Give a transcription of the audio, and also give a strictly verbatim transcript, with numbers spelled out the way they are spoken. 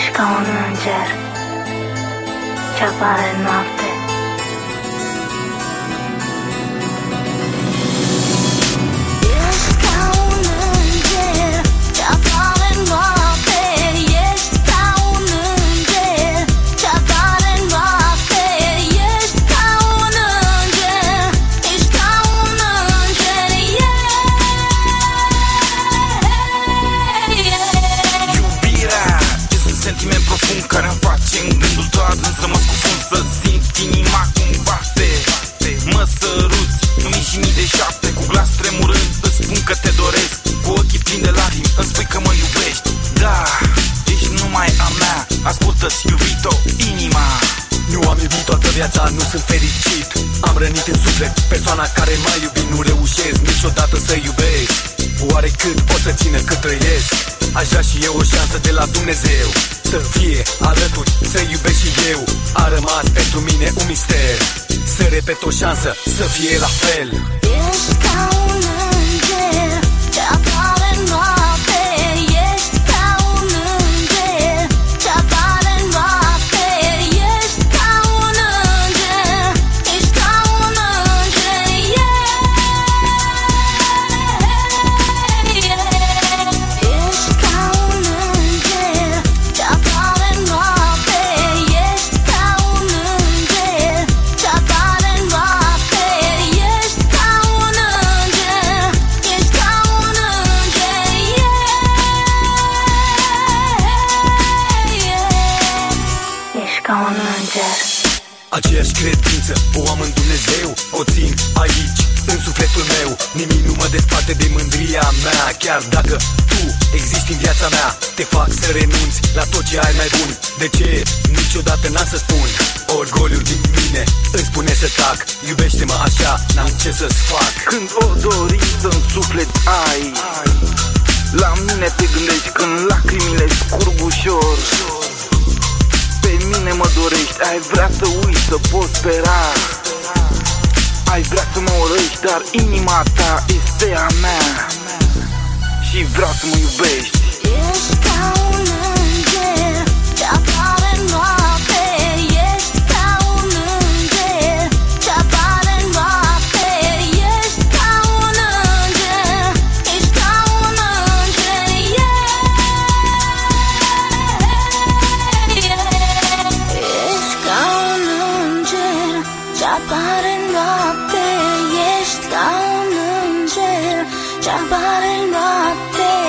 Ești ca un înger ce apare în noapte. Ești ca un înger ce apare în noapte. Ești ca un înger ce apare în noapte. Ești ca un înger, ești ca un înger, yeah. Iubirea este un sentiment profund care îmi face în gândul tău adânc să mă scufund, să simt inima cum bate. Mă săruți în mii și mii de șapte, cu glas tremurând îți spun că te doresc. Cu ochii plini de lacrimi îmi spui că mă iubești. Da, ești numai a mea, ascultă-ți, iubito, inima. Nu am iubit toată viața, nu sunt fericit. Am rănit în suflet persoana care m-a iubit. Nu reușesc niciodată să iubesc. Oare cât pot să țină cât trăiesc? Aș vrea și eu o șansă de la Dumnezeu, să fie alături, să iubesc și eu. A rămas pentru mine un mister, să repet o șansă, să fie la fel. Ești ca un înger ce apare în noapte. Ești ca un înger ce apare în noapte. Ești ca un înger, ești ca un înger, yeah, yeah. Ești ca un înger ce apare în noapte. Ești ca un înger ce apare în noapte. Ești ca un înger, ești ca un înger, yeah, yeah. Ești ca un înger. Aceeași credință o am în Dumnezeu, o țin aici, în sufletul meu. Nimic nu mă desparte de mândria mea. Chiar dacă tu existi în viața mea, te fac să renunți la tot ce ai mai bun. De ce? Niciodată n-am să spun. Orgoliul din mine îmi spune să tac. Iubește-mă așa, n-am ce să-ți fac. Când o dorință în suflet ai, la mine te gândești când lacrimile scurg ușor. Pe mine mă dorești, ai vrea să uiți, să poți spera. Ai vrea să mă urăști, dar inima ta este a mea și vreau să mă iubești. Ești ca un înger ce apare în noapte. Ești ca un înger ce apare în noapte. Ești ca un înger, ești ca un înger, yeah, yeah. Ești ca un înger ce apare în noapte. Ești ca un înger ce apare în noapte.